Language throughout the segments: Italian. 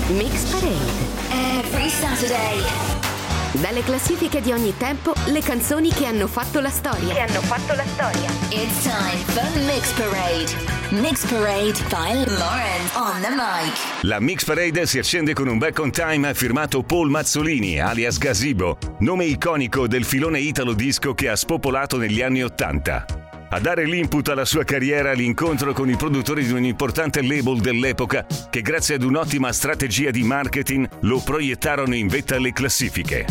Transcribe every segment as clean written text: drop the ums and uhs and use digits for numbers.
Mix Parade. Every Saturday. Dalle classifiche di ogni tempo, le canzoni che hanno fatto la storia. It's time for Mix Parade. Mix Parade by Lauren on the mic. La Mix Parade si accende con un Back on Time firmato Paul Mazzolini, alias Gazebo, nome iconico del filone italo disco che ha spopolato negli anni '80. A dare l'input alla sua carriera l'incontro con i produttori di un importante label dell'epoca che grazie ad un'ottima strategia di marketing lo proiettarono in vetta alle classifiche.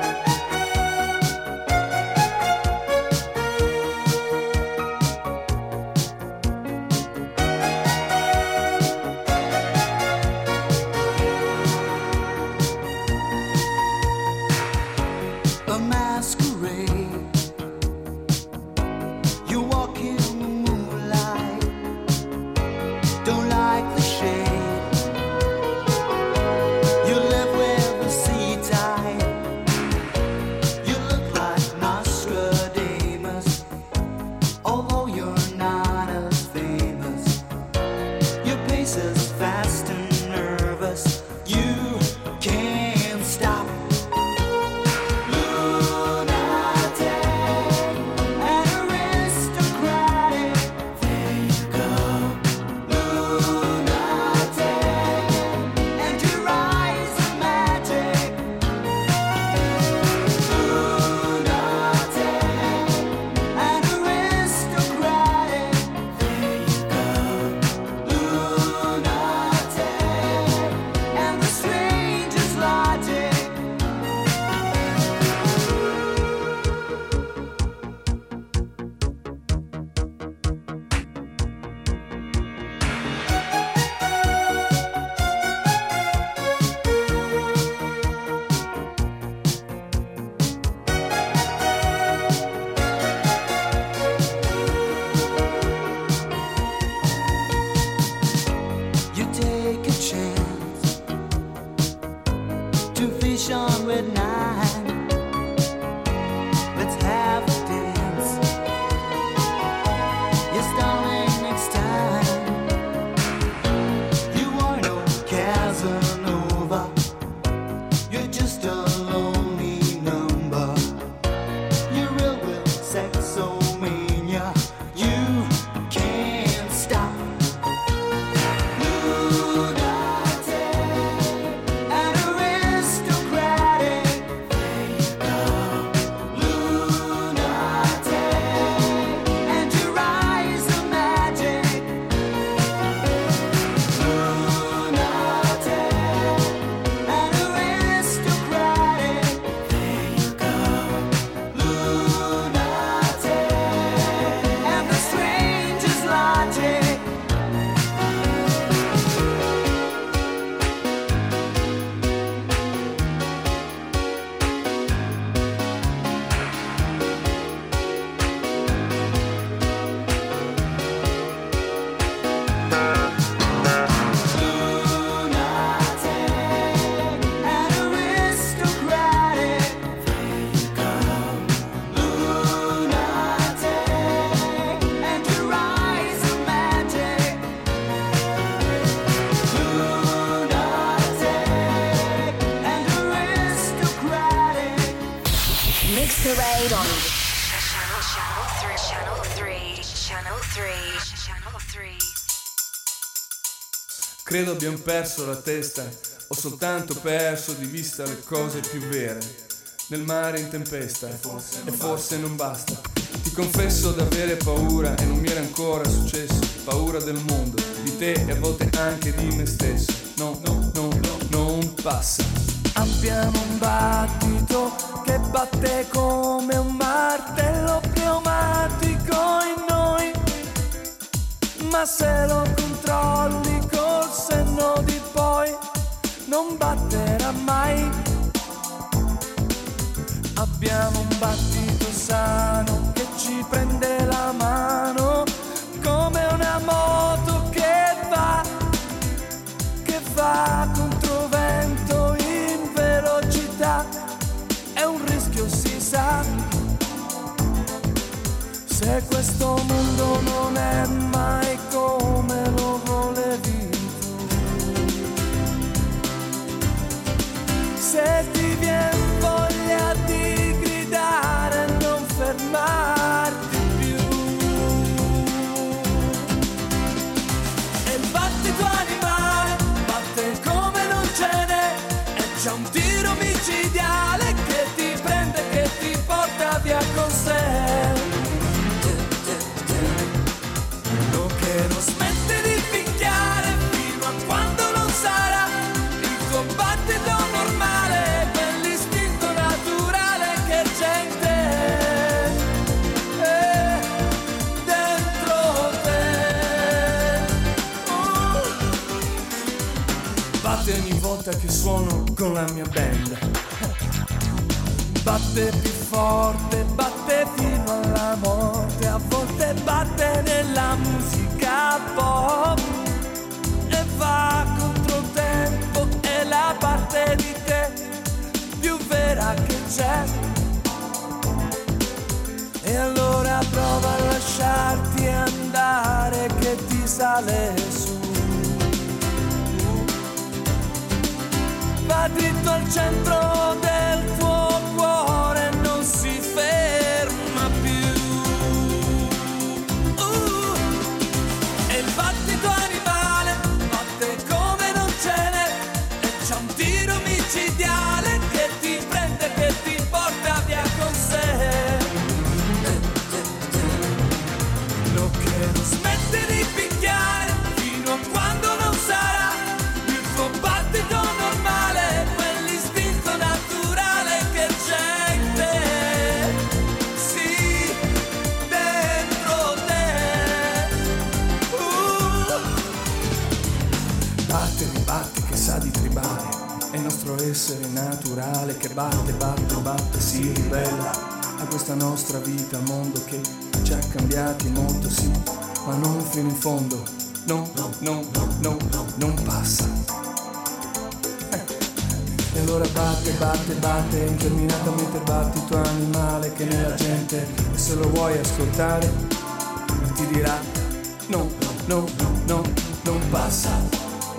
Credo abbiamo perso la testa, ho soltanto perso di vista le cose più vere. Nel mare in tempesta, e forse non basta. Ti confesso d'avere paura e non mi era ancora successo. Paura del mondo, di te e a volte anche di me stesso. No, non passa. Abbiamo un battito che batte come un martello pneumatico in noi, ma se lo controlli col senno di poi non batterà mai. Abbiamo un battito sano che ci prende la mano come una moto che va controvento in velocità. È un rischio, si sa, se questo mondo non è mai come lo volevi tu. batte ogni volta che suono con la mia band. Batte più forte, batte fino alla morte, a volte batte nella musica pop e va contro il tempo, è la parte di te più vera che c'è. E allora prova a lasciarti andare che ti sale su. Va dritto al centro del tuo cuore, non si ferma più. E il battito animale batte come non ce n'è, e c'è un tiro micidiale che ti prende, che ti porta via con sé. Lo che non smette di picchiare fino a quando non sarà il tuo battito normale, quell'istinto naturale che c'è in te, sì, dentro te. Batte, ribatte, che sa di tribale, è il nostro essere naturale che batte, batte, batte, si ribella a questa nostra vita, mondo che ci ha cambiati molto, sì, ma non fino in fondo, no, non passa. E allora batte, batte, batte, interminatamente il battito animale che nella gente, e se lo vuoi ascoltare, ti dirà, no, non passa.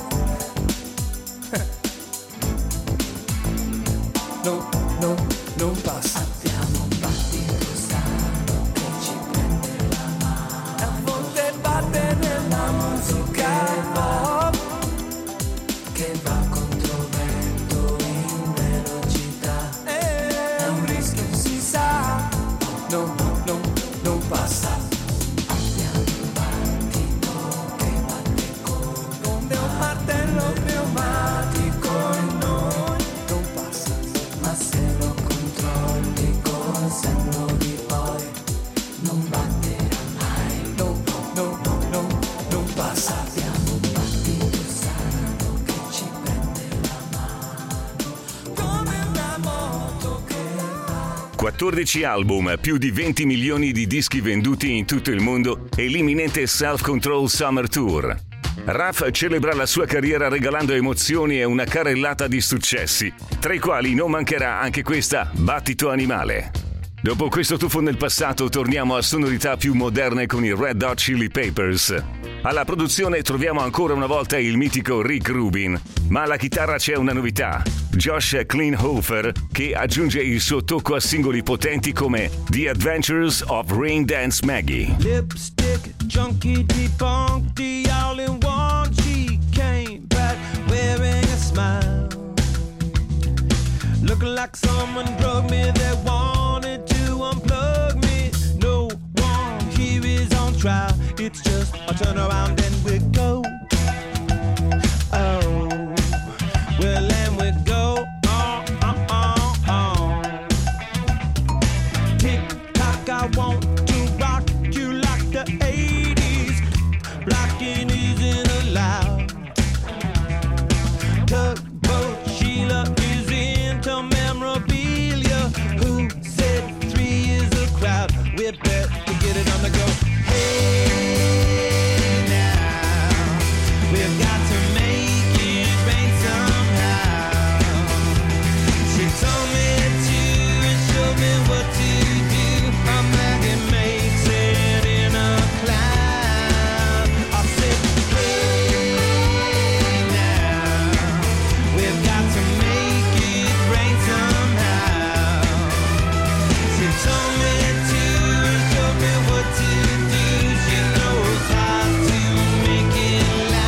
No, non passa. Abbiamo un battito sano che ci prende la mano, a volte batte nella musica pop che va contro vento in velocità. È un rischio, si sa. No, non passa. Abbiamo un battito che batte come un martello pneumatico in noi. Non passa. Ma se lo controlli con senno di poi, non batterà mai. Non passa. Abbiamo un battito sano che ci prende la mano, come una moto che va. 14 album, più di 20 milioni di dischi venduti in tutto il mondo e l'imminente Self Control Summer Tour. Raf celebra la sua carriera regalando emozioni e una carrellata di successi, tra i quali non mancherà anche questa Battito Animale. Dopo questo tuffo nel passato torniamo a sonorità più moderne con i Red Hot Chili Peppers. Alla produzione troviamo ancora una volta il mitico Rick Rubin, ma alla chitarra c'è una novità: Josh Klinghoffer, che aggiunge il suo tocco a singoli potenti come The Adventures of Rain Dance Maggie. Lipstick junkie debunked the all-in-one. She came back wearing a smile, looking like someone drugged me that wanted to unplug me. No one here is on trial, it's just a turn around and we go. Oh, well, and we go on. Tick tock, I want to rock you like the 80s. Blocking isn't allowed. Tugboat Sheila is into memorabilia. Who said 3 is a crowd? We're bet to get it on the go. Hey now, we've got to make it rain somehow. She told me to and showed me what to do. I'm like it makes it in a cloud. I said, hey now, we've got to make it rain somehow. She told me to and showed me what to do. She knows how to make it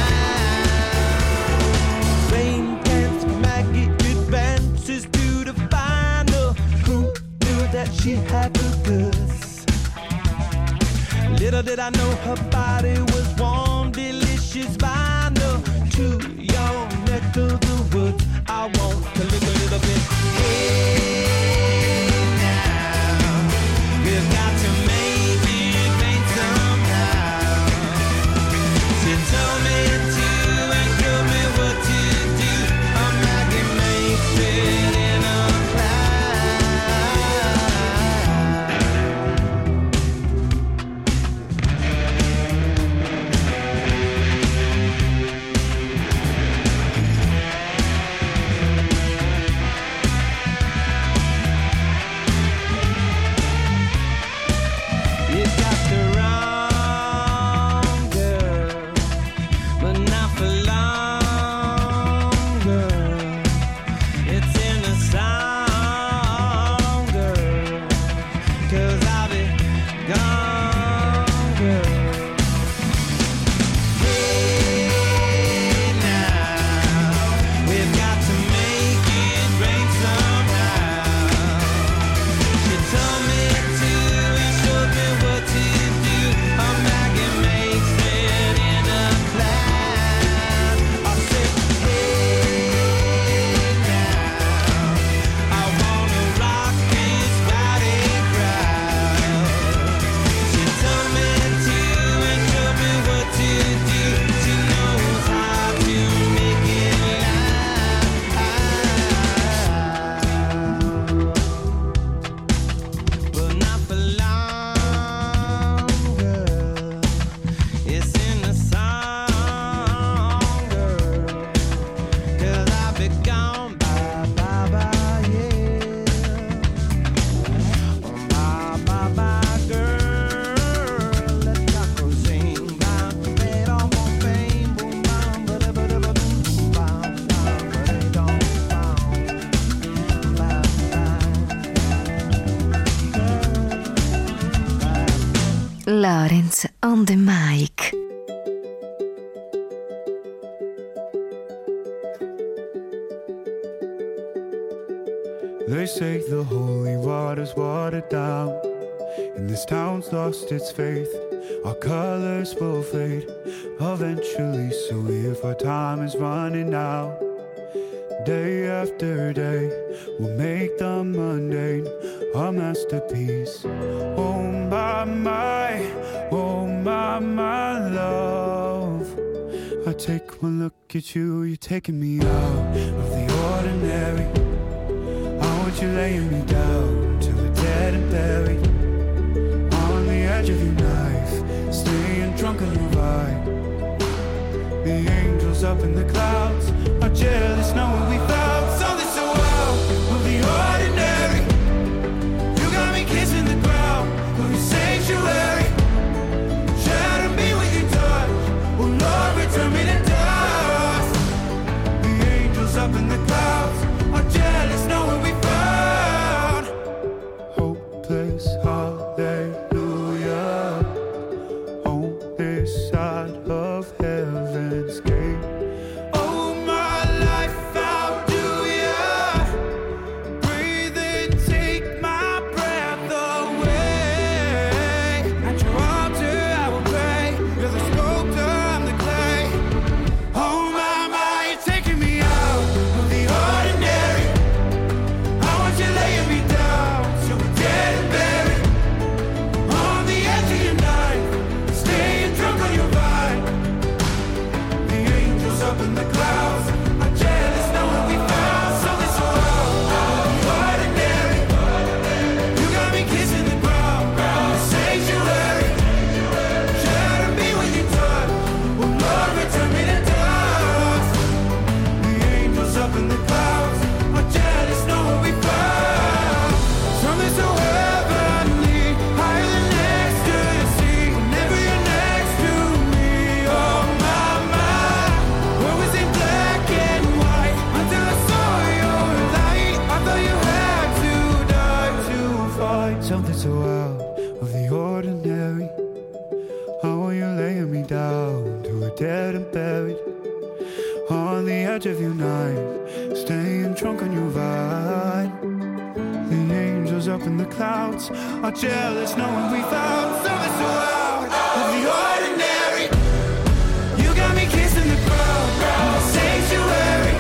loud. Rain dance Maggie advances to the final. Who knew that she had the goods? Little did I know her body was warm, delicious vinyl. To your neck of the woods, I want to live a little bit. Hey now, we've got to make it rain somehow. She told me to and showed me what to do. Lawrence on the mic. They say the holy water's watered down, and this town's lost its faith. Our colors will fade eventually, so if our time is running out, day after day, we'll make the mundane our masterpiece. Oh my, love. I take one look at you, you're taking me out of the ordinary. I want you laying me down till we're dead and buried, on the edge of your knife, staying drunk on your ride. The angels up in the clouds are jealous knowing we found something so out of the ordinary. You got me kissing the ground of your sanctuary. Shatter me with your touch, oh Lord, return me to dust. The angels up in the clouds are jealous knowing we found hopeless hallelujah on this side of heaven's gate. Oh my life, how do ya breathe and take my breath away? At your altar I will pray, you're the sculptor, I'm the clay. Oh my, you're taking me out of the ordinary. I want you laying me down till we're dead and buried, on the edge of your knife, staying drunk on your vine. The angels up in the clouds are jealous knowing we found something so out of the ordinary. You got me kissing the ground, the sanctuary. Shatter me with your touch, oh Lord, return me to dust. The angels up in the clouds are jealous knowing we found something so heavenly, higher than ecstasy. Whenever you're next to me, oh my, what was in black and white until I saw your light. I thought you had to die to find something so out of the ordinary. How are you laying me down to a dead and buried, on the edge of your knife, staying drunk on your vine. The angels up in the clouds are jealous knowing we found something so out of the ordinary. You got me kissing the ground, the sanctuary.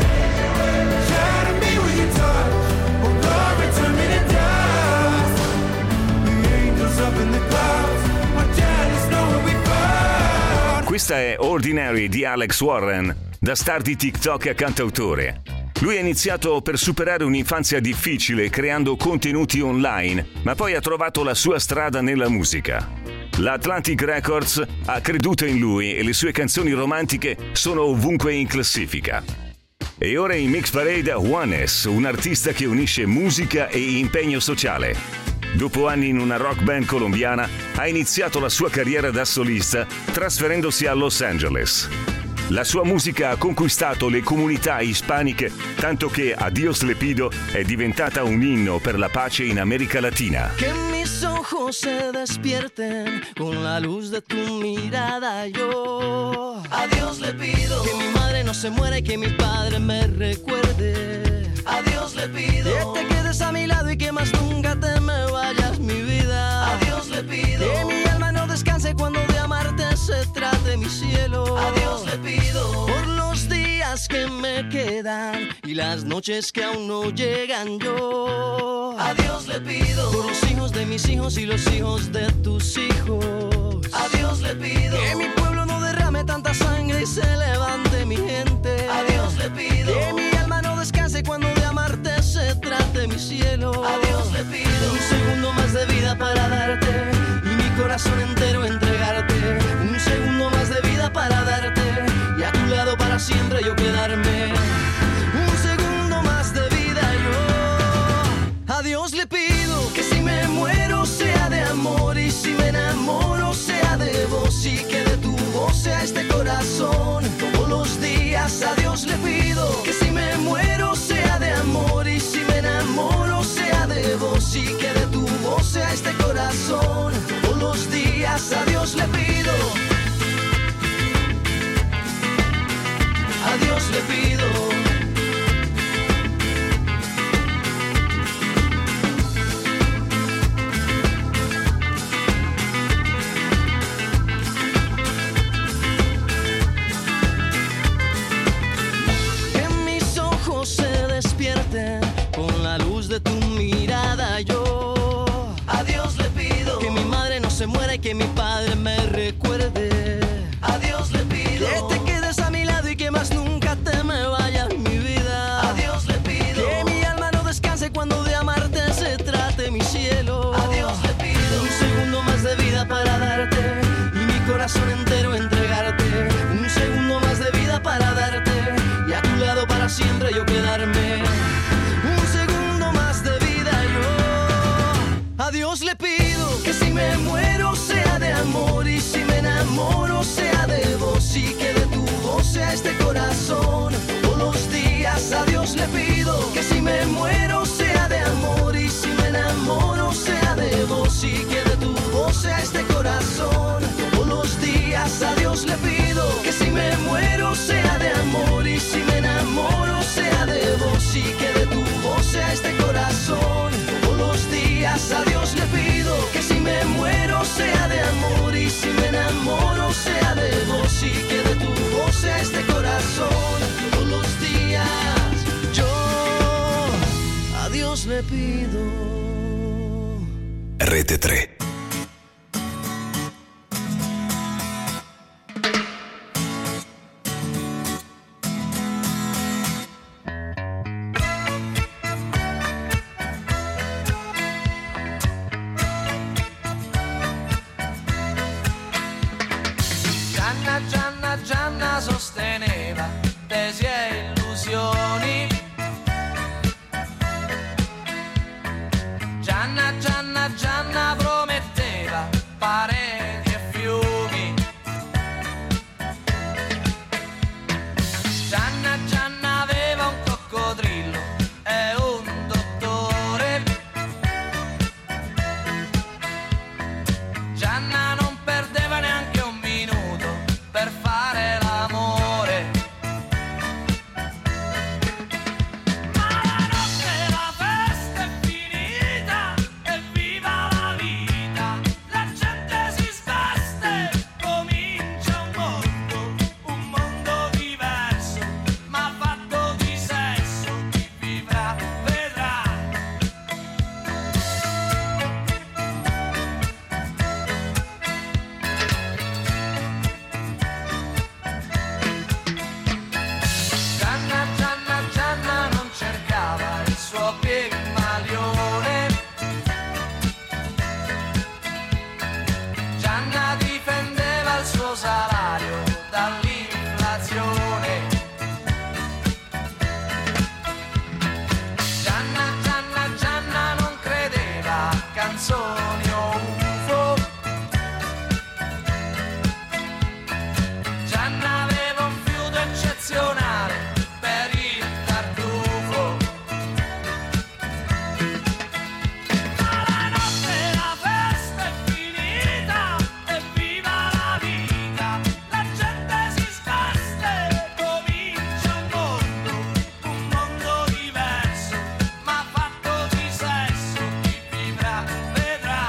Shatter me with your touch, oh Lord, return me to dust. The angels up in the clouds are jealous knowing we found. Questa è Ordinary di Alex Warren, da star di TikTok a cantautore. Lui ha iniziato per superare un'infanzia difficile creando contenuti online, ma poi ha trovato la sua strada nella musica. L'Atlantic Records ha creduto in lui e le sue canzoni romantiche sono ovunque in classifica. E ora in Mix Parade Juanes, un artista che unisce musica e impegno sociale. Dopo anni in una rock band colombiana, ha iniziato la sua carriera da solista trasferendosi a Los Angeles. La sua musica ha conquistato le comunità ispaniche, tanto che Adiós le pido è diventata un inno per la pace in America Latina. Que mis ojos se despierten con la luz de tu mirada. Yo a Dios le pido que mi madre no se muera y que mi padre me recuerde. A Dios le pido que te quedes a mi lado y que más nunca te me vayas, mi vida. A Dios le pido que mi alma no descanse cuando de amarte se trate, mi cielo. A Dios le pido por los días que me quedan y las noches que aún no llegan. Yo a Dios le pido por los hijos de mis hijos y los hijos de tus hijos. A Dios le pido que mi pueblo no derrame tanta sangre y se levante mi gente. A Dios le pido que mi alma no descanse cuando de amarte se trate, mi cielo. A Dios le pido un segundo más de vida para darte y mi corazón entero entregarte. Un segundo más de vida para darte y a tu lado para siempre yo quedarme. Un segundo más de vida yo a Dios le pido que si me muero sea de amor y si me enamoro sea de vos y que de tu voz sea este corazón todos los días. A Dios le pido que si me muero sea de amor y si me enamoro sea de vos y que de tu voz sea este corazón todos los días. A Dios que mi padre me recuerde. A Dios le pido que te quedes a mi lado y que más nunca te me vayas, mi vida. A Dios le pido que mi alma no descanse cuando de amarte se trate, mi cielo. A Dios le pido un segundo más de vida para darte y mi corazón entero entregarte. Un segundo más de vida para darte y a tu lado para siempre yo quedarme. Un segundo más de vida yo. A Dios le pido que si me muero sea de amor y si me enamoro sea de vos y que de tu voz sea este corazón todos los días. A Dios le pido que si me muero sea de amor y si me enamoro sea de vos y que de tu voz sea este corazón todos los días. A Dios le pido que si me muero sea de amor y si me enamoro sea de vos y que de tu voz sea este corazón todos los días. A Dios le pido que si me muero sea de amor y si me enamoro sea de vos y que de tu voz sea este corazón todos los días. Yo a Dios le pido. Rete 3. Gianna sosteneva tesi e illusioni. Gianna prometteva pareti e fiumi. Gianna aveva un coccodrillo e un dottore. Gianna non perdeva neanche un minuto per fare l'amore. Ma la notte la festa è finita e viva la vita. La gente si sveste, comincia un mondo diverso, ma fatto di sesso. Chi vivrà vedrà. Gianna non cercava il suo Pigmalione. Gianna difendeva il suo salario dall'inflazione. Gianna non credeva a canzoni o UFO. Gianna aveva un fiuto eccezionale per il tartufo. Ma la notte la festa è finita e viva la vita. La gente si sveste, comincia un mondo diverso, ma fatto di sesso. Chi vivrà vedrà.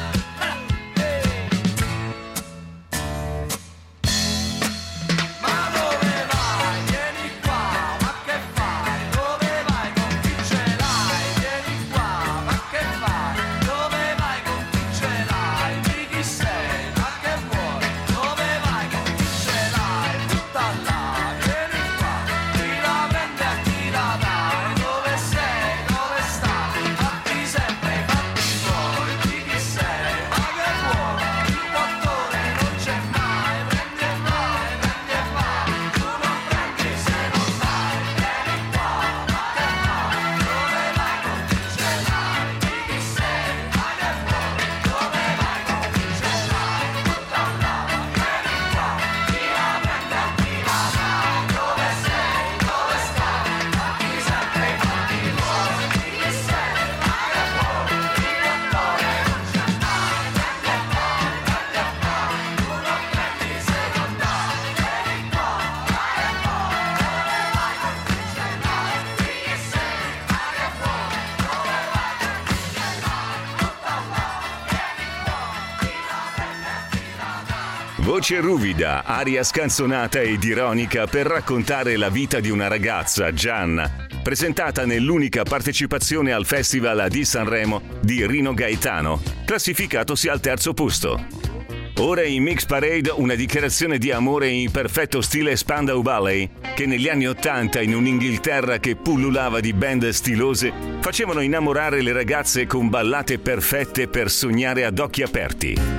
Ma dove vai? Vieni qua, ma che fai? Dove vai? Con chi ce l'hai? Vieni qua, ma che fai? Dove vai? Con chi ce l'hai? Di chi sei? Ma che vuoi? Dove vai? Con chi ce l'hai? Butta là, vieni qua, chi la prende a chi la dai? Dove sei? Dove stai? Fatti sempre i fatti tuoi. Di chi sei? Ma che vuoi? Il dottore non c'è mai. Prendi e vai, prendi e vai. Tu non prendi se non dai. Vieni qua, ma che fai? Dove vai? Con chi ce l'hai? Di chi sei? Ma che vuoi? Dove vai? Con chi ce l'hai? Butta là, vieni qua, chi la prende a chi la dai? Dove sei? Dove stai? Fatti sempre i fatti tuoi. Di chi sei? Ma che vuoi? Il dottore non c'è mai. Prendi e vai, prendi e vai. Tu non prendi se non dai. Vieni qua, ma che vuoi? Dove vai? Con chi ce l'hai? Di chi sei? Ma che vuoi? Dove vai? Con chi ce l'hai? Butta là, vieni qua, chi la prende a chi la dai. Voce ruvida, aria scanzonata ed ironica per raccontare la vita di una ragazza, Gianna, presentata nell'unica partecipazione al Festival di Sanremo di Rino Gaetano, classificatosi al terzo posto. Ora in Mix Parade una dichiarazione di amore in perfetto stile Spandau Ballet, che negli anni '80 in un'Inghilterra che pullulava di band stilose facevano innamorare le ragazze con ballate perfette per sognare ad occhi aperti.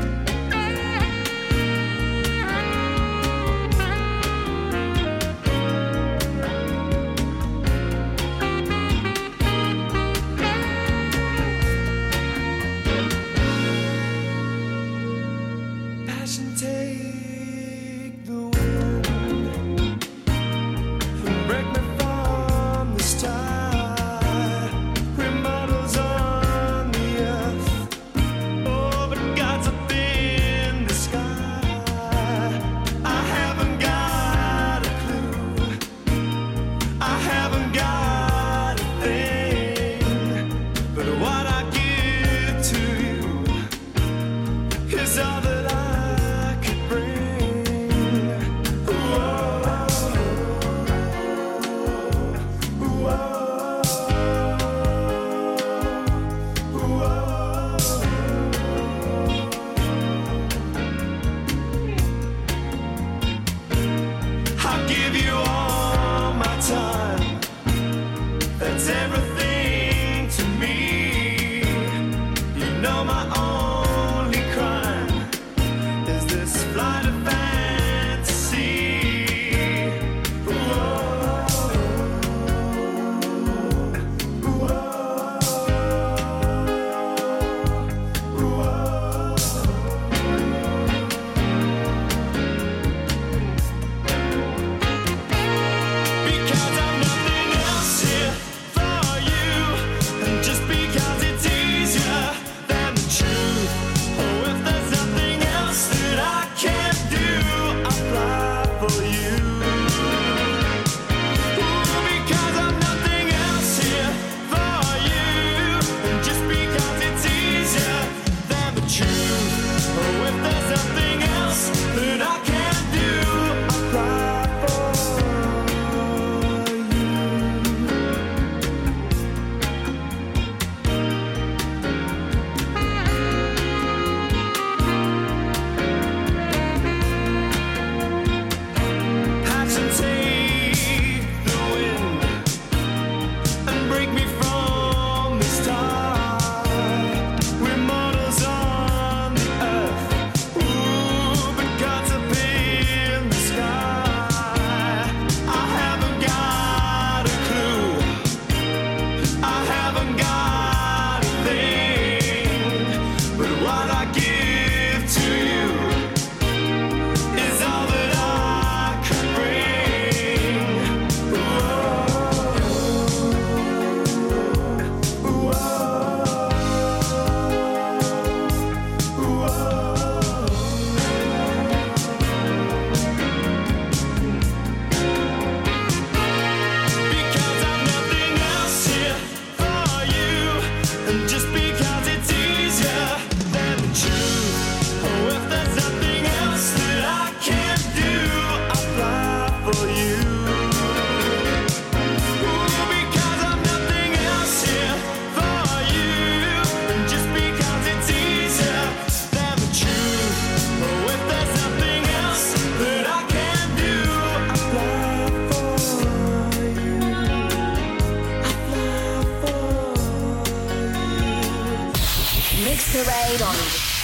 Parade on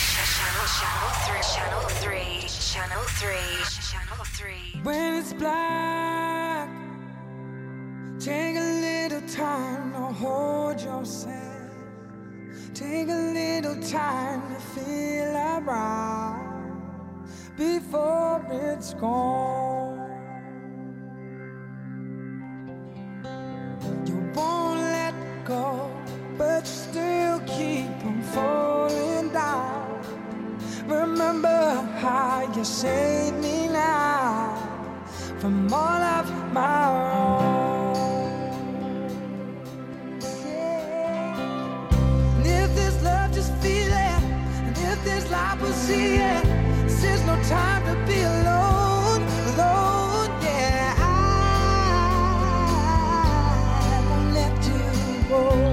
Channel 3. When it's black, take a little time to hold yourself. Take a little time to feel around before it's gone. You won't let go, but you still keep on falling down. Remember how you saved me now from all of my wrong. Yeah. And if this love, just feel it. And if this life, we'll see it. This is no time to be alone, alone. Yeah, I won't let you go.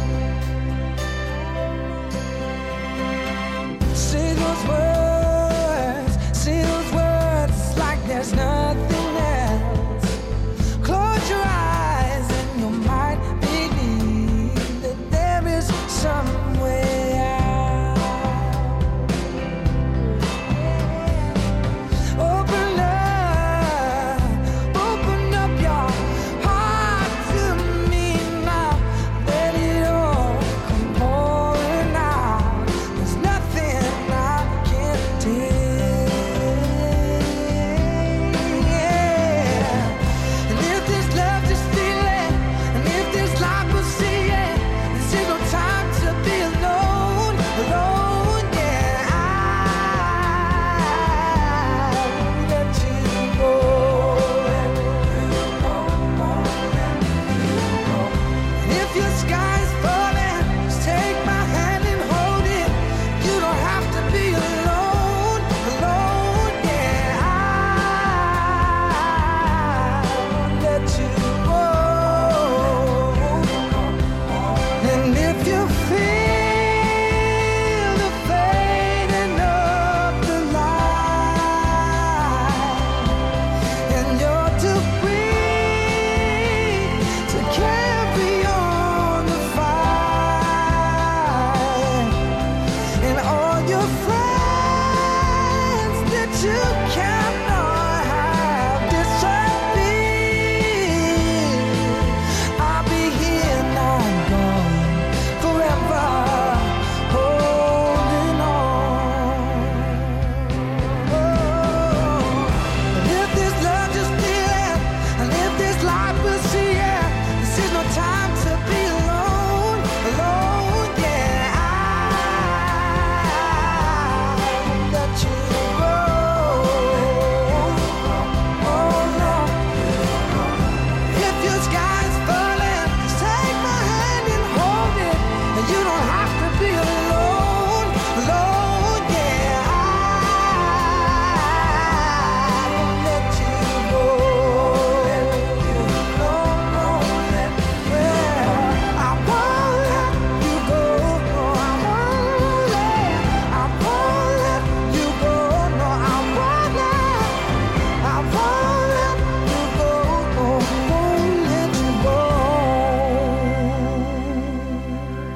Say those words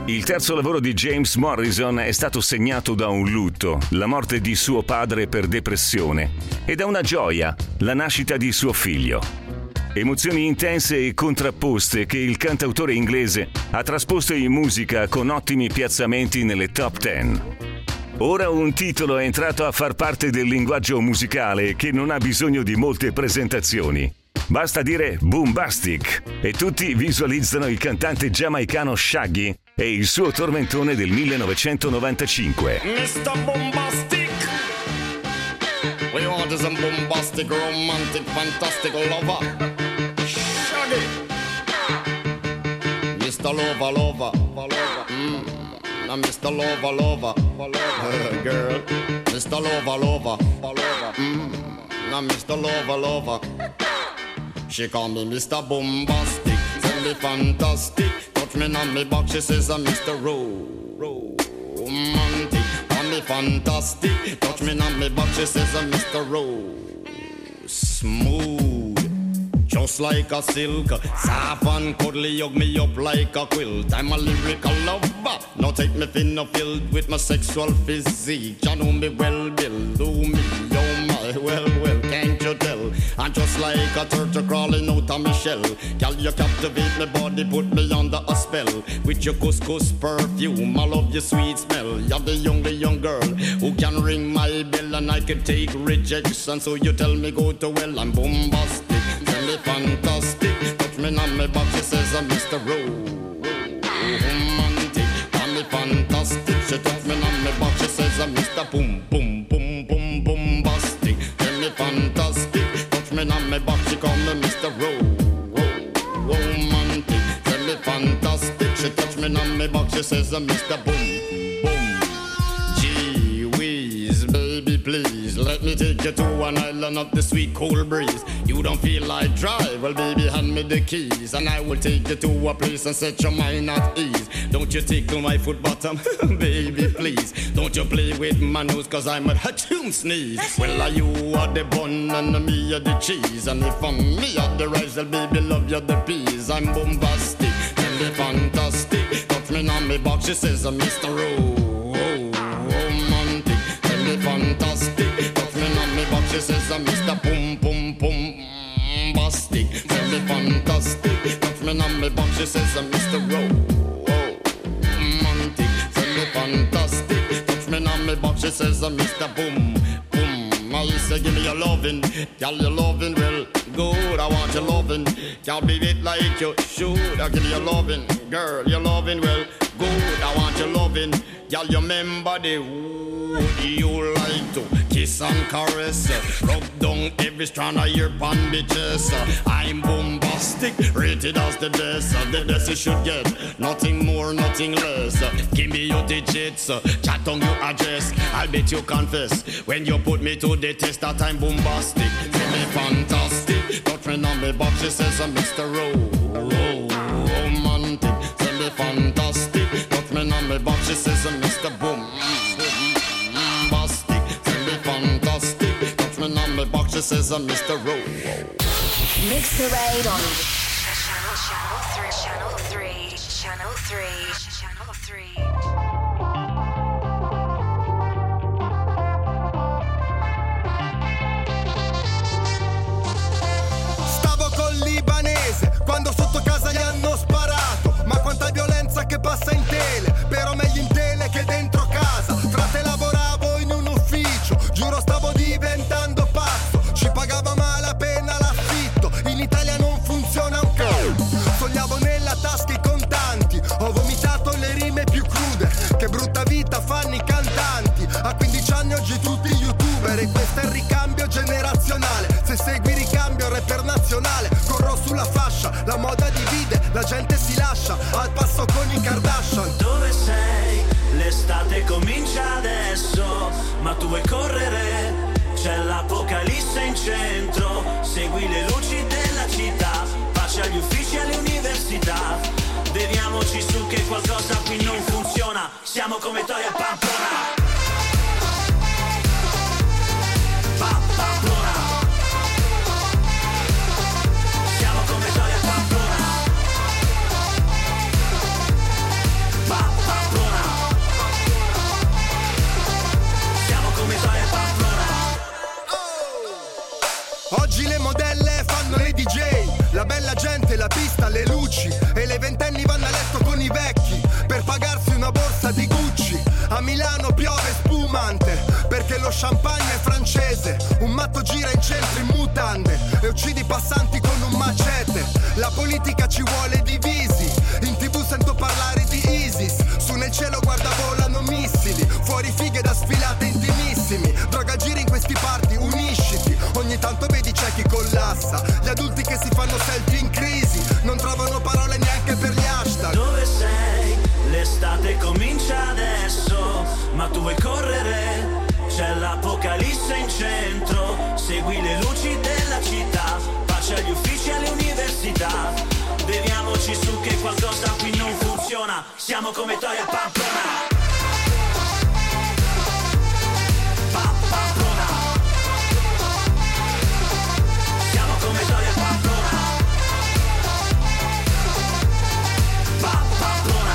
Il terzo lavoro di James Morrison è stato segnato da un lutto, la morte di suo padre per depressione, e da una gioia, la nascita di suo figlio. Emozioni intense e contrapposte che il cantautore inglese ha trasposto in musica con ottimi piazzamenti nelle top 10. Ora un titolo è entrato a far parte del linguaggio musicale che non ha bisogno di molte presentazioni. Basta dire Boombastic e tutti visualizzano il cantante giamaicano Shaggy e il suo tormentone del 1995. Mr. Boombastic, we want is a bombastic, romantic, fantastic lover. Shaggy, Mr. Lover. Now Mr. Lover. Girl, Mr. Lover. Now Mr. Lover. She call me Mr. Boombastic, tell me fantastic. Touch me on me back, she says I'm Mr. Romantic. Call me fantastic, touch me on me back, she says I'm Mr. Smooth, just like a silk. Soft and cuddly, hug me up like a quilt. I'm a lyrical lover, now take me thin or filled with my sexual physique. You know me well, Bill, do me, oh my, well, can't you tell? I'm just like a turtle crawling out of my shell. Girl, you captivate my body, put me under a spell. With your couscous perfume, I love your sweet smell. You're the young girl who can ring my bell, and I can take rejection. So you tell me go to well, I'm bombastic, tell me fantastic. Touch me on my back, she says I'm Mr. Romantic. Tell me fantastic, she touch me on my back, she says I'm Mr. Bombastic. Tell me fantastic. On my back, she call me Mr. Romantic. Tell me fantastic. She touch me on my back, she says I'm Mr. Boom. Gee whiz, baby, please let me take you to an island of the sweet cool breeze. You don't feel like drive? Well, baby, hand me the keys, and I will take you to a place and set your mind at ease. Don't you tickle my foot bottom, baby, please. Don't you play with my nose, cause I'm a hatchoon sneeze. Well, are you are the bun and me are the cheese, and if I'm me are the rice, well, baby, love you the peas. I'm bombastic, tell me fantastic. Touch me on me box, she says I'm Mr. Romantic. Tell me fantastic. Touch me on me box, she says I'm Mr. Bombastic. Tell me fantastic. Touch me on me box, she says I'm Mr. Romantic. Tell me fantastic. Touch me on me box, she says I'm Mr. Boom. I say give me your lovin', girl, your lovin' well good. I want your lovin', can't beat it like you should. I give you your lovin', girl, your lovin' well good. I want your lovin', girl, you remember the wood you like to kiss and caress, rub down every strand of your bandages. I'm bombastic, rated as the best you should get, nothing more, nothing less. Give me your digits, chat on your address, I'll bet you confess when you put me to the test that I'm bombastic. Tell me fantastic, touch me on me box, she says I'm Mr. Romantic. Tell me fantastic, touch me on me box, she says I'm Mr. Bombastic. Tell me fantastic, touch me on me box, she says I'm Mr. Mix Parade on Channel 3. Stavo col libanese quando sotto casa gli hanno sparato. Ma quanta violenza che passa in tele, però meglio in tele che dentro casa. Frate, lavoravo in un ufficio, giuro stavo diventando pazzo. Ci pagava malapena l'affitto, in Italia non funziona un cazzo. Sognavo nella tasca i contanti, ho vomitato le rime più crude. Che brutta vita fanno i cantanti, a 15 anni oggi tutti youtuber. E questo è il ricambio generazionale, se segui ricambio rapper nazionale. Corro sulla fascia, la moda divide, la gente si lascia, al passo con i Kardashian. Dove sei? L'estate comincia adesso, ma tu vuoi correre? C'è l'apocalisse in centro, segui le luci della città, pace agli uffici e alle università. Beviamoci su che qualcosa qui non funziona, siamo come Toy e Pamplona. Pamplona. Siamo come Toy e Pamplona. lo champagne è francese. Un matto gira in centro in mutande e uccidi i passanti con un macete. La politica ci vuole divisi. In TV sento parlare di ISIS. Su nel cielo guarda volano missili. Fuori fighe da sfilate intimissimi. Droga giri in questi party, unisciti. Ogni tanto vedi c'è chi collassa. Gli adulti che si fanno selfie in crisi. Non trovano parole neanche per gli hashtag. Dove sei? L'estate comincia adesso, ma tu vuoi correre? C'è l'apocalisse in centro, segui le luci della città, pace agli uffici e alle università. Beviamoci su che qualcosa qui non funziona, siamo come Toia Pamplona. Pamplona. Siamo come Toia Pamplona. Pamplona.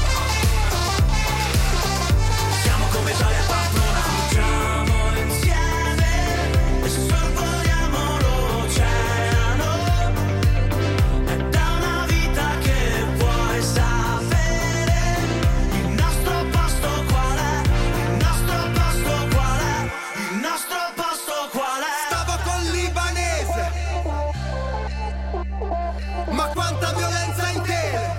Siamo come Toia Pamplona. Facciamo insieme e sorvoliamo l'oceano. È da una vita che puoi sapere il nostro posto qual è, il nostro posto qual è, il nostro posto qual è. Stavo col libanese, ma quanta violenza in tele.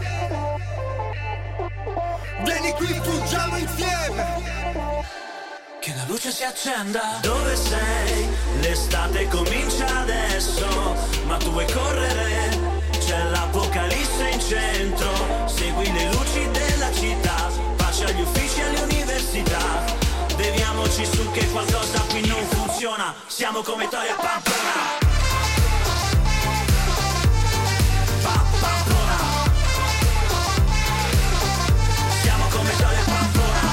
Vieni qui, fuggiamo insieme. Che la luce si accenda. Dove sei? L'estate comincia adesso, ma tu vuoi correre? C'è l'apocalisse in centro, segui le luci della città, pace agli uffici e alle università. Beviamoci su che qualcosa qui non funziona, siamo come Toia Pamplona. Pamplona. Siamo come Toia Pamplona.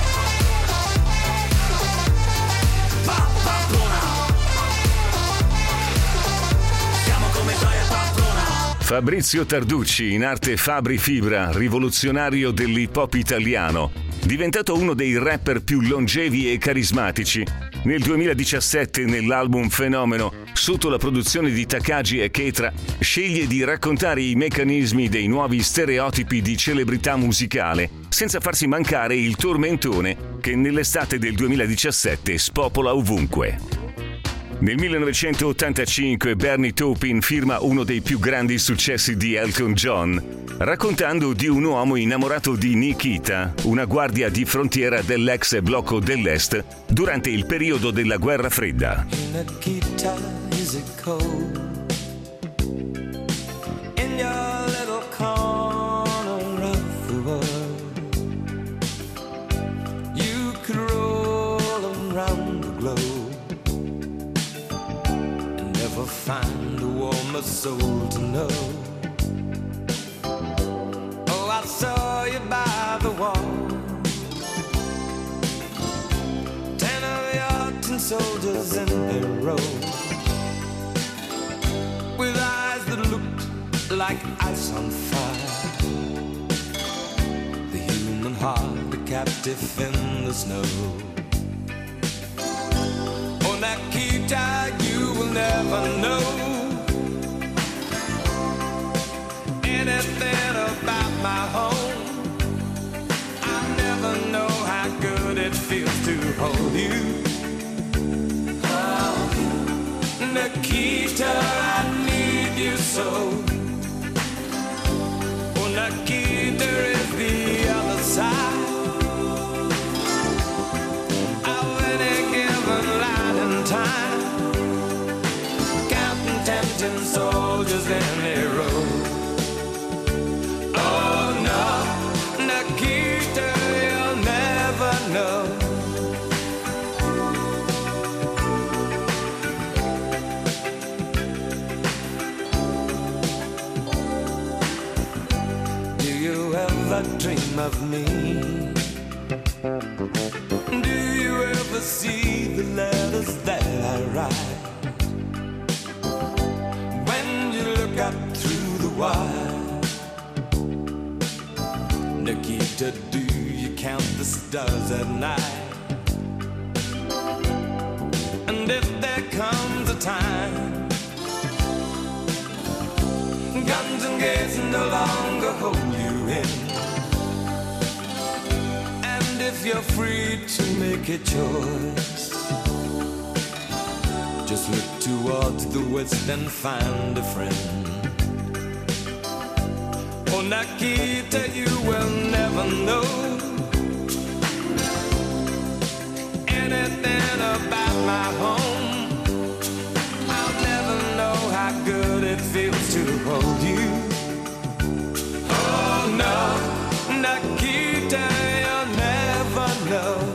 Pamplona. Siamo come Toia Pamplona. Fabrizio Tarducci, in arte Fabri Fibra, rivoluzionario dell'hip hop italiano, diventato uno dei rapper più longevi e carismatici. Nel 2017, nell'album Fenomeno, sotto la produzione di Takagi e Ketra, sceglie di raccontare i meccanismi dei nuovi stereotipi di celebrità musicale, senza farsi mancare il tormentone che nell'estate del 2017 spopola ovunque. Nel 1985 Bernie Taupin firma uno dei più grandi successi di Elton John, raccontando di un uomo innamorato di Nikita, una guardia di frontiera dell'ex blocco dell'Est durante il periodo della Guerra Fredda. Nikita, is it cold? In your little corner of the world, you could roll around the globe and never find a warmer soul to know. Oh, I saw you by the wall, 10 of your tin soldiers in a row, with eyes that looked like ice on fire, the human heart a captive in the snow. Oh, Nikita, you will never know anything about my home. I never know how good it feels to hold you. Oh, Nikita, I need you so. Oh, Nikita is the other side of any given line and time, counting tempting soldiers in a row. Oh no, Nikita, you'll never know. Do you ever dream of me? Do you ever see the letters that I write? When you look up through the wire, Nikita, do you count the stars at night? And if there comes a time guns and gates no longer hold you in, and if you're free to make a choice, Just look towards the west and find a friend. Oh, Nikita, you will never know anything about my home. I'll never know how good it feels to hold you. Oh no, Nikita, you'll never know.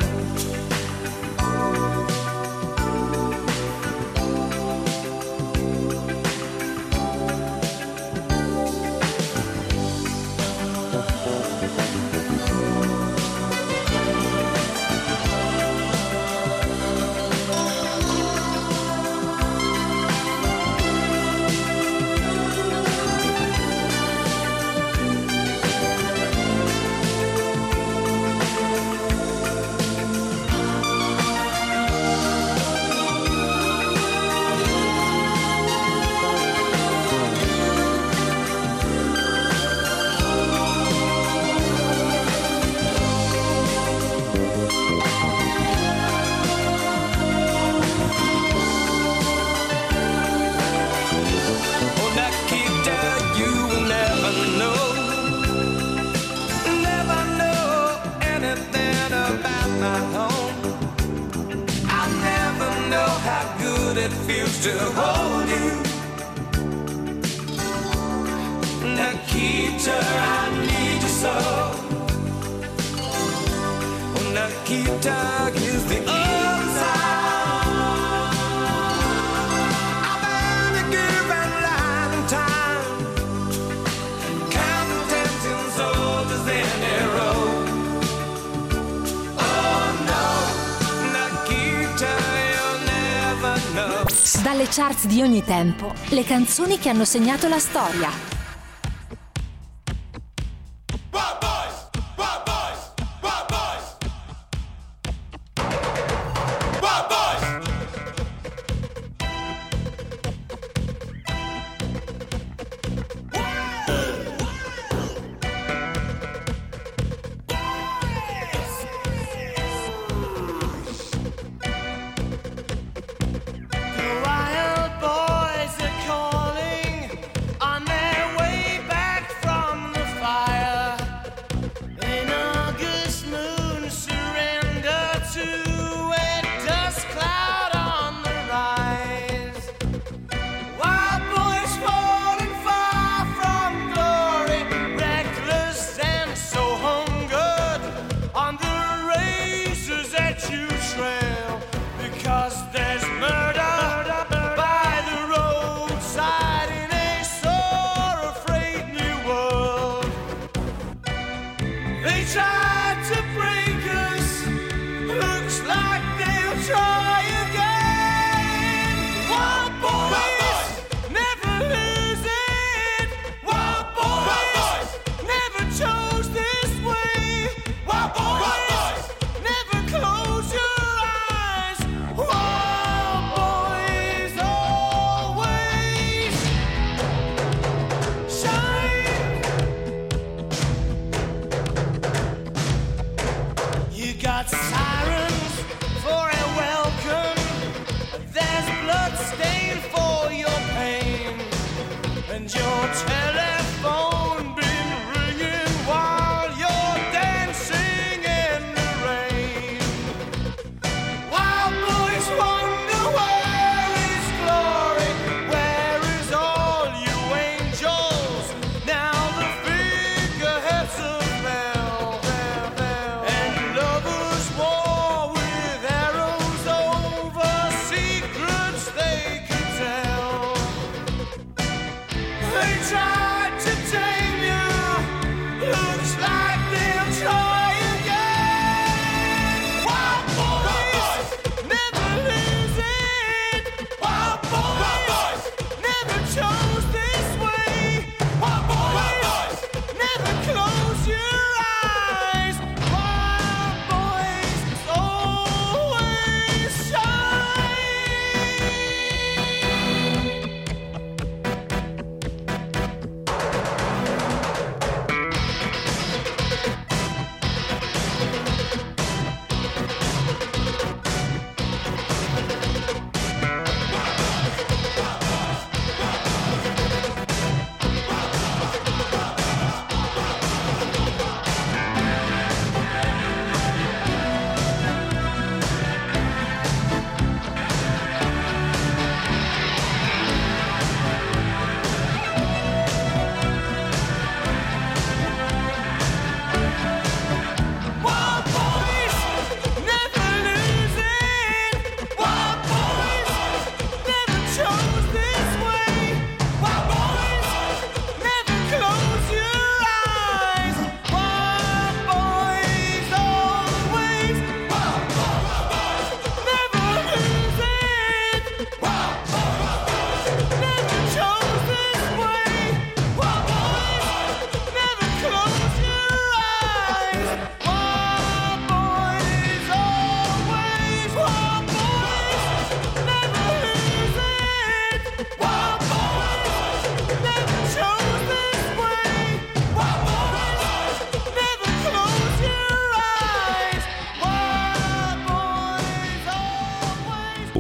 It feels to hold you, Nikita, I need you so. Oh, Nikita, is the answer. I've been a given line time, counting tempting soldiers in a row. Oh no, Nikita. Dalle charts di ogni tempo, le canzoni che hanno segnato la storia. War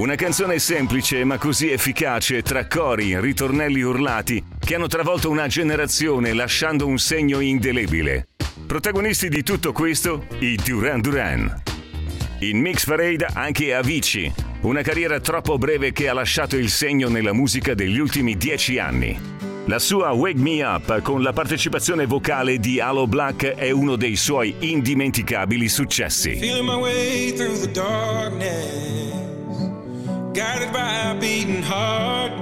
Una canzone semplice ma così efficace, tra cori, ritornelli urlati, che hanno travolto una generazione lasciando un segno indelebile. Protagonisti di tutto questo, i Duran Duran. In Mix Parade anche Avicii, una carriera troppo breve che ha lasciato il segno nella musica degli ultimi 10 anni. La sua Wake Me Up con la partecipazione vocale di Aloe Blacc è uno dei suoi indimenticabili successi. Feeling my way through the darkness, guided by a beating heart.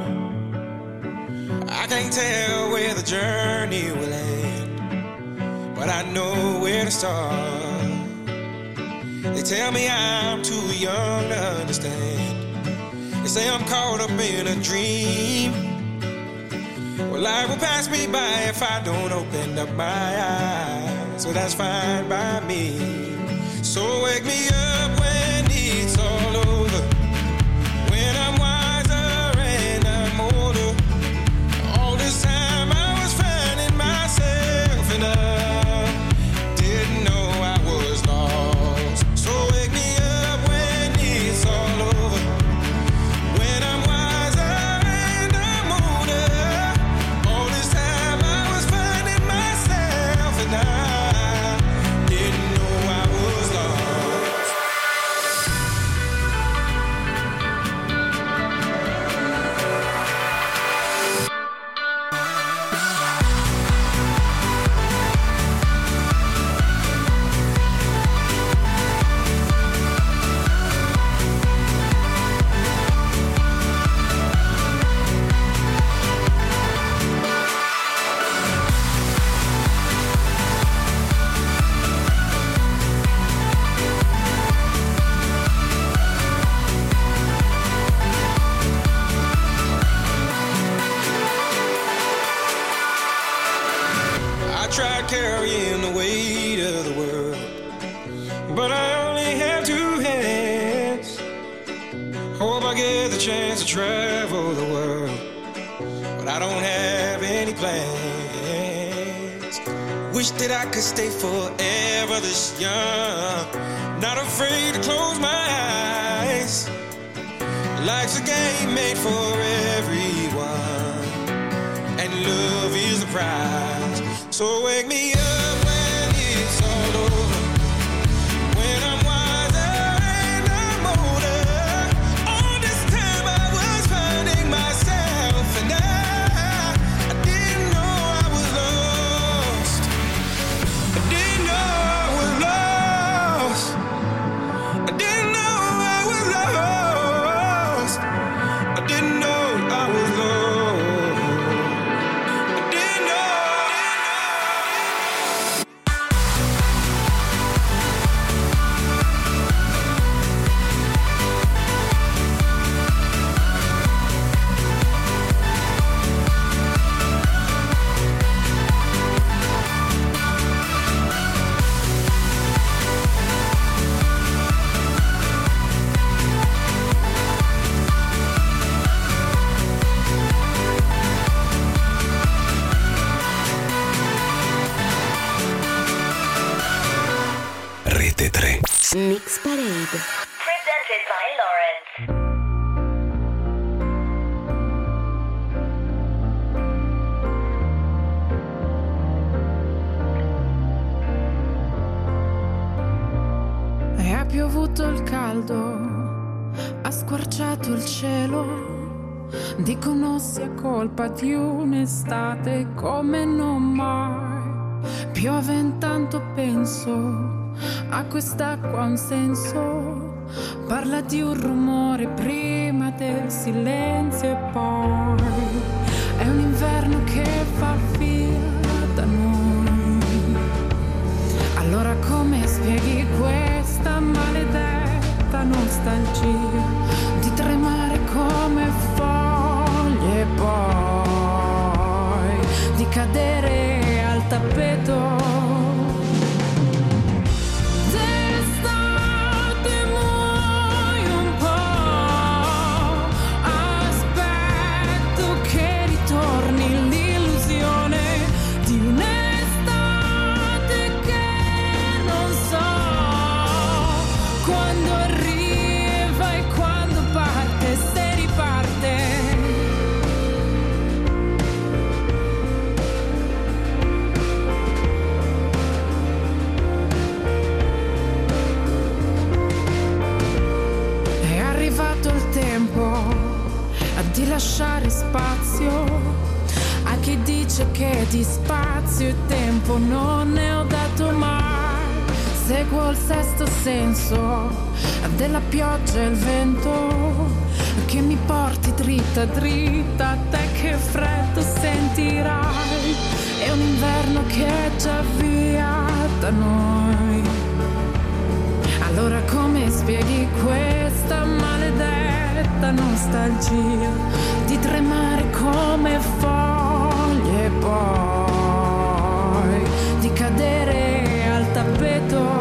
I can't tell where the journey will end, but I know where to start. They tell me I'm too young to understand. They say I'm caught up in a dream. Well, life will pass me by if I don't open up my eyes. So that's fine by me. So wake me up when it's all over, when I'm wiser and I'm older. All this time I was finding myself and I didn't know I was lost. So wake me up when it's all over, when I'm wiser and I'm older. All this time I was finding myself and I didn't know I was lost. I tried carrying the weight of the world, but I only have two hands. Hope I get the chance to travel the world, but I don't have any plans. Wish that I could stay forever this young, not afraid to close my eyes. Life's a game made for everyone, and love is the prize. So wake me up when it's all over, when I'm wiser and I'm older. All this time I was finding myself and I didn't know I was lost. I didn't know I was lost. I didn't know I was lost. I didn't know I was lost. Rete 3. Mix Parade. Presented by Lawrence. E ha piovuto il caldo, ha squarciato il cielo. Dicono sia colpa di un'estate come non mai. Piove intanto penso, a quest'acqua un senso. Parla di un rumore prima del silenzio e poi è un inverno che fa fila da noi. Allora come spieghi questa maledetta nostalgia di tremare come foglie e poi di cadere al tappeto? Quando arriva e quando parte. lasciare spazio a chi dice che di spazio e tempo non ne ho dato mai. Seguo il sesto senso della pioggia e il vento che mi porti dritta dritta, te che freddo sentirai. È un inverno che è già via da noi. Allora come spieghi questa maledetta nostalgia di tremare come foglie e poi di cadere al tappeto?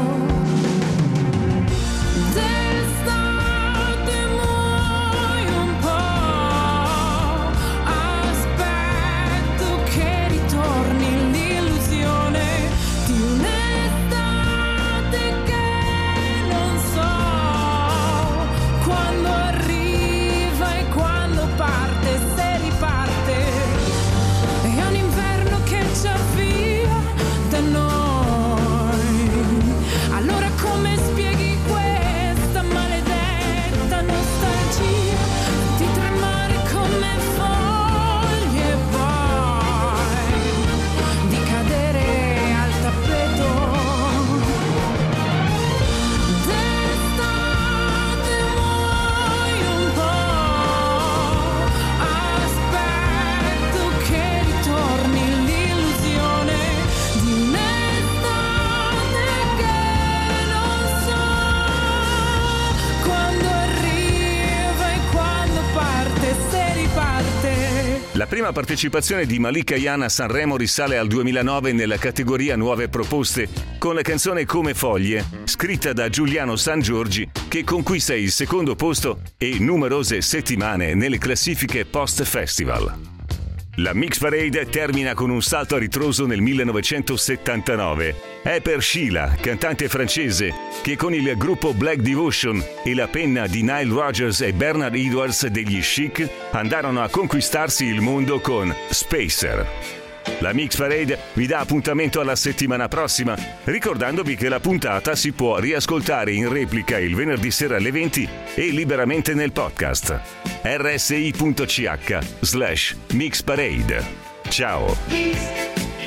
La prima partecipazione di Malika Ayane a Sanremo risale al 2009 nella categoria Nuove Proposte, con la canzone Come Foglie, scritta da Giuliano Sangiorgi, che conquista il secondo posto e numerose settimane nelle classifiche post-festival. La Mix Parade termina con un salto a ritroso nel 1979. È per Sheila, cantante francese, che con il gruppo Black Devotion e la penna di Nile Rodgers e Bernard Edwards degli Chic andarono a conquistarsi il mondo con Spacer. La Mix Parade vi dà appuntamento alla settimana prossima, ricordandovi che la puntata si può riascoltare in replica il venerdì sera alle 20 e liberamente nel podcast rsi.ch/mixparade. Ciao!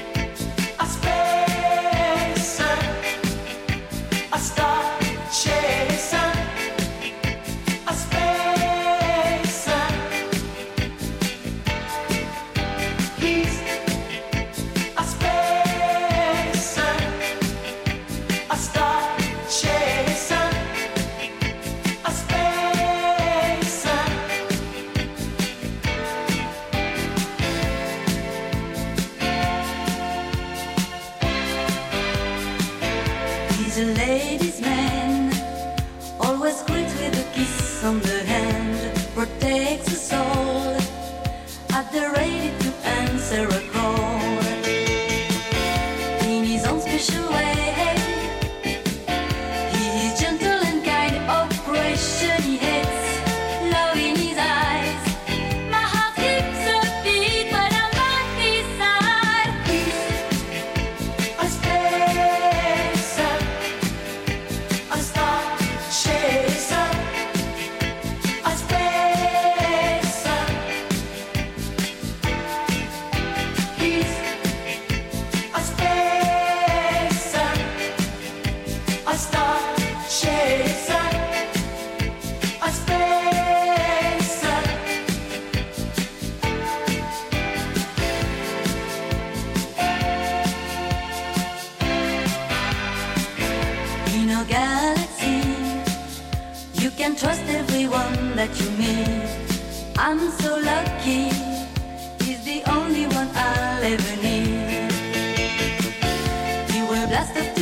A ladies' man, always greets with a kiss on the hand, protects the soul at the ready to answer a call. In his own special way, he is gentle and kind, oppression he hates, love in his eyes. My heart skips a beat when I'm by his side. He's a spacer, a star chaser, a spacer. He's a spacer, a star chaser, a spacer. In a galaxy, you can trust everyone that you meet. I'm so lucky, he's the only one I'll ever need. He will blast off